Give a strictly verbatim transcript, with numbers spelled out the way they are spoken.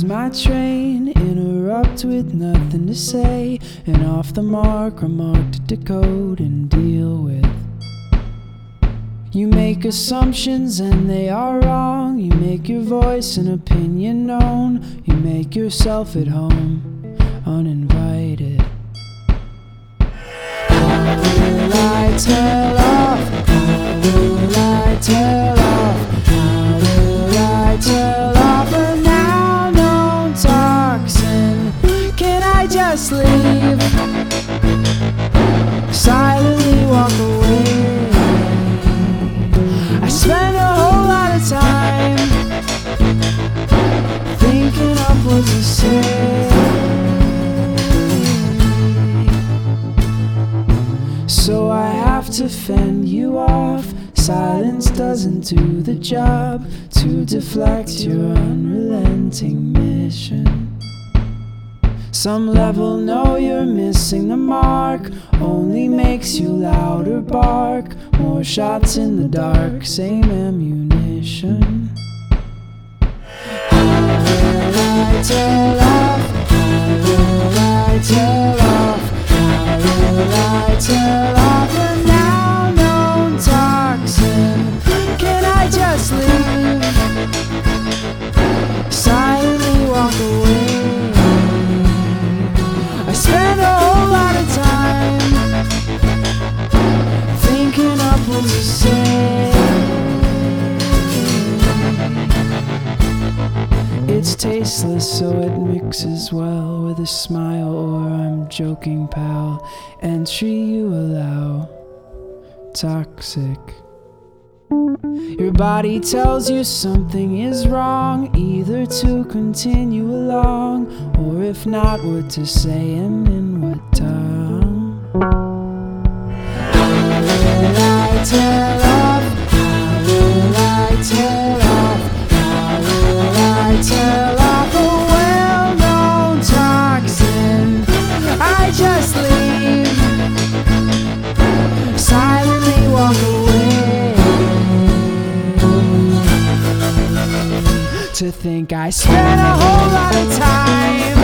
my train, interrupt with nothing to say, and off the mark, remark to decode and deal with. You make assumptions and they are wrong. You make your voice and opinion known. You make yourself at home, uninvited. How will I tell off? How will I tell off? How will I tell off a now known toxin? Can I just leave? Silently walk away. I spend a whole lot of time thinking of what to say. So I have to fend you off. Silence doesn't do the job to deflect your unrelenting mission. Some level know you're missing the mark, only makes you louder bark. More shots in the dark, same ammunition. How will I tell off? How will I tell off? How will I tell off a now known toxin? Can I just leave? Silently walk away. I spend a whole lot of time thinking of what to say. It's tasteless, so it mixes well with a smile or I'm joking, pal. Entry you allow, toxic. Your body tells you something is wrong, either to continue along, or if not, what to say and in what tongue. How will I tell off? How will I tell off? How will I tell off a well-known toxin? I just leave, silently walk away. To think I spent a whole lot of time